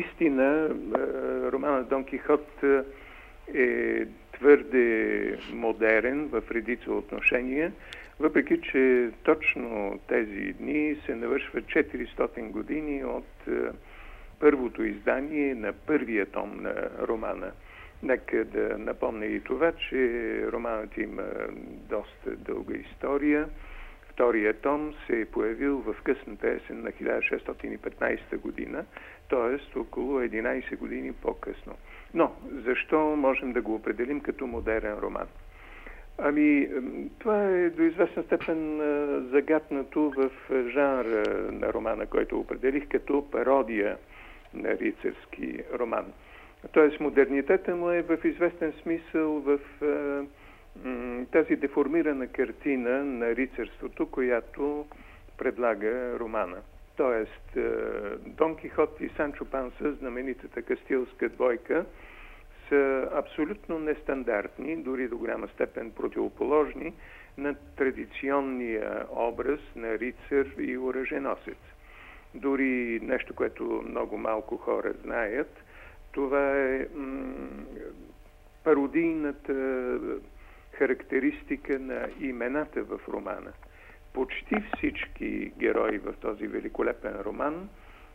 наистина романът Дон Кихот е твърде модерен в редица отношения, въпреки че точно тези дни се навършват 400 години от първото издание на първия том на романа. Нека да напомня и това, че романът има доста дълга история. Втория том се е появил в късната есен на 1615 година, т.е. около 11 години по-късно. Но защо можем да го определим като модерен роман? Ами, това е до известна степен загатнато в жанра на романа, който определих като пародия на рицарски роман. Тоест, модернитета му е в известен смисъл в тази деформирана картина на рицарството, която предлага романа. Тоест, Дон Кихот и Санчо Панса, знаменитата кастилска двойка, са абсолютно нестандартни, дори до голяма степен противоположни на традиционния образ на рицар и оръженосец. Дори нещо, което много малко хора знаят, това е пародийната характеристика на имената в романа. Почти всички герои в този великолепен роман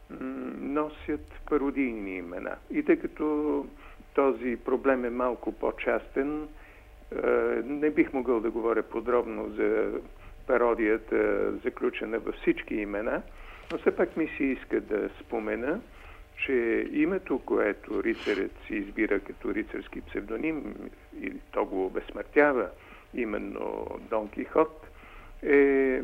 носят пародийни имена. И тъй като този проблем е малко по-частен, не бих могъл да говоря подробно за пародията, заключена във всички имена, но все пак ми се иска да спомена, че името, което рицарят си избира като рицарски псевдоним, или то го обезсмъртява, именно Дон Кихот, е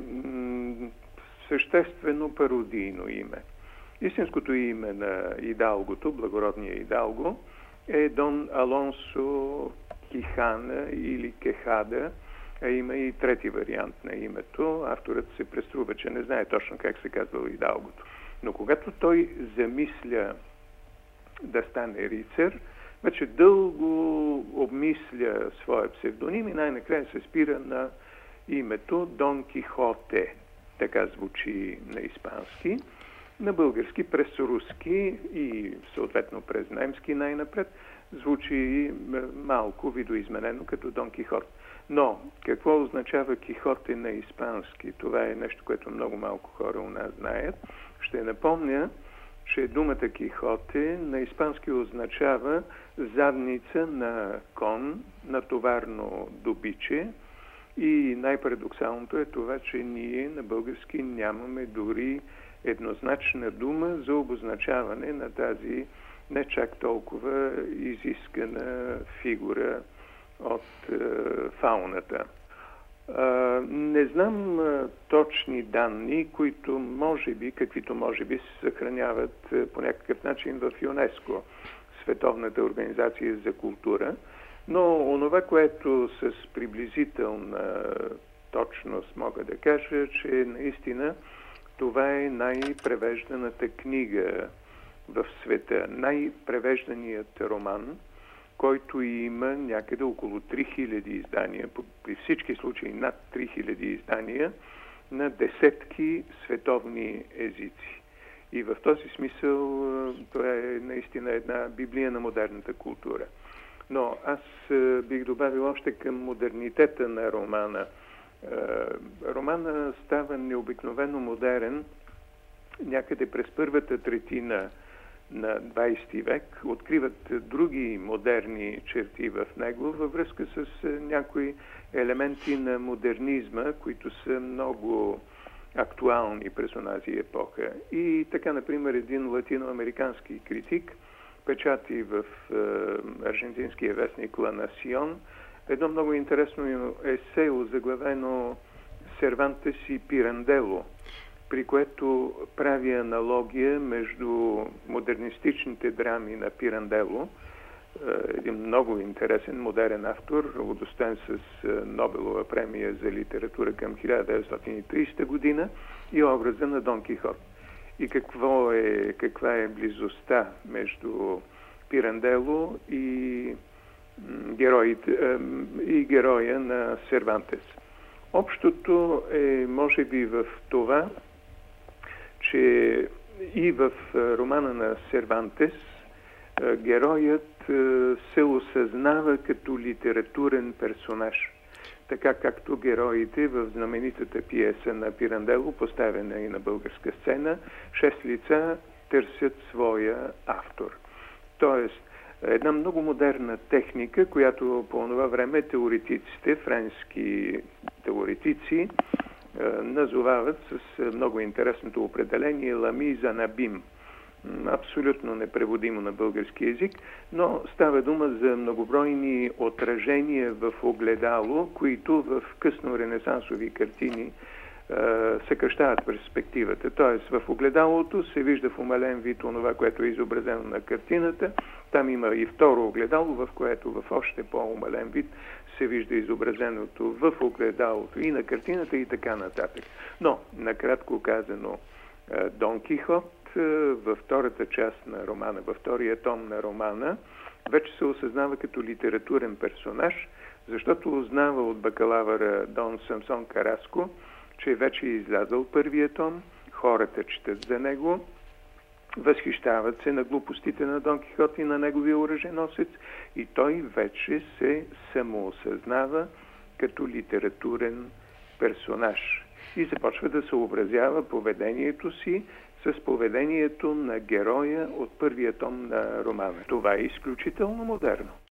съществено пародийно име. Истинското име на идалгото, благородния идалго, е Дон Алонсо Кихана или Кехада, а има и трети вариант на името. Авторът се преструва, че не знае точно как се казва идалгото. Но когато той замисля да стане рицар, вече дълго обмисля своя псевдоним и най-накрая се спира на името Дон Кихоте. Така звучи на испански, на български през руски и съответно през немски най-напред звучи малко видоизменено като Дон Кихот. Но какво означава Кихоте на испански? Това е нещо, което много малко хора у нас знаят. Ще напомня, че думата Кихоте на испански означава задница на кон, на товарно добиче, и най-парадоксалното е това, че ние на български нямаме дори еднозначна дума за обозначаване на тази не чак толкова изискана фигура от фауната. Не знам точни данни, каквито може би се съхраняват по някакъв начин в ЮНЕСКО, Световната организация за култура, но онова, което с приблизителна точност мога да кажа, че наистина това е най-превежданата книга в света, най-превежданият роман, който има някъде около 3000 издания, при всички случаи над 3000 издания, на десетки световни езици. И в този смисъл това е наистина една библия на модерната култура. Но аз бих добавил още към модернитета на романа. Романа става необикновено модерен някъде през първата третина на 20 век. Откриват други модерни черти в него във връзка с някои елементи на модернизма, които са много актуални през онази епоха. И така, например, един латиноамерикански критик печати в аржентинския вестник Ла Насион едно много интересно есе, озаглавено Сервантес и Пирандело, при което прави аналогия между модернистичните драми на Пирандело, един много интересен модерен автор, удостоен с Нобелова премия за литература към 1930 година, и образа на Дон Кихот. И каква е близостта между Пирандело и героя на Сервантес. Общото е, може би, в това, че И в романа на Сервантес героят се осъзнава като литературен персонаж, така както героите в знаменитата пиеса на Пирандело, поставена и на българска сцена, 6 лица търсят своя автор. Тоест, една много модерна техника, която по това време теоретиците, френски теоретици, назовават с много интересното определение «la mise en abîme». Абсолютно непреводимо на български език, но става дума за многобройни отражения в огледало, които в късно-ренесансови картини съкръщават перспективата. Тоест в огледалото се вижда в умален вид онова, което е изобразено на картината. Там има и второ огледало, в което в още по-умален вид се вижда изобразеното в огледалото и на картината и така нататък. Но, накратко казано, Дон Кихот във втората част на романа, във втория том на романа, вече се осъзнава като литературен персонаж, защото узнава от бакалавъра Дон Самсон Караско, че вече е излязъл първия том, хората четат за него, възхищават се на глупостите на Дон Кихот и на неговия оръженосец и той вече се самоосъзнава като литературен персонаж и започва да съобразява поведението си с поведението на героя от първия том на романа. Това е изключително модерно.